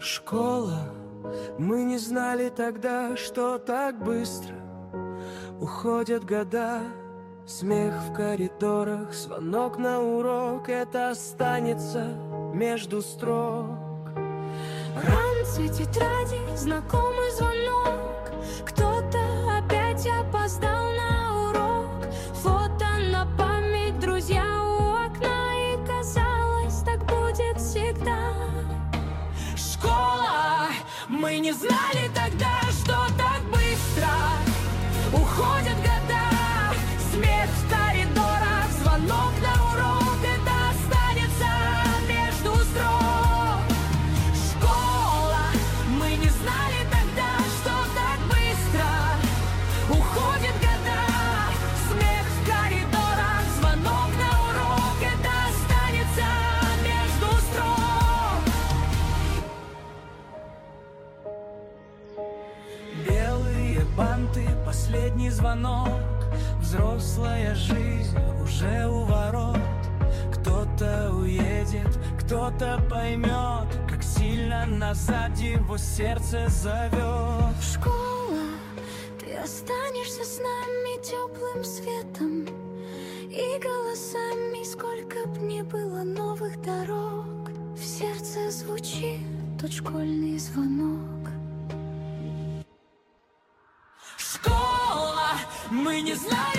Школа, мы не знали тогда, что так быстро уходят года. Смех в коридорах, звонок на урок, это останется между строк. Ранцы, тетради, знакомый звонок. Кто-то опять опоздал на урок. Фото на память, друзья у окна. И казалось, так будет всегда. Школа, мы не знали тогда, что так быстро уходят года. Смех в коридорах, звонок на урок, это останется между строк. Школа, мы не знали тогда, что так быстро уходят года. Смех в коридорах, звонок на урок, это останется между строк. Белые банты, последний звонок. Взрослая жизнь уже у ворот. Кто-то уедет, кто-то поймет, как сильно назад его сердце зовет. Школа, ты останешься с нами теплым светом и голосами, сколько б ни было новых дорог. В сердце звучит тот школьный звонок. Школа, мы не знали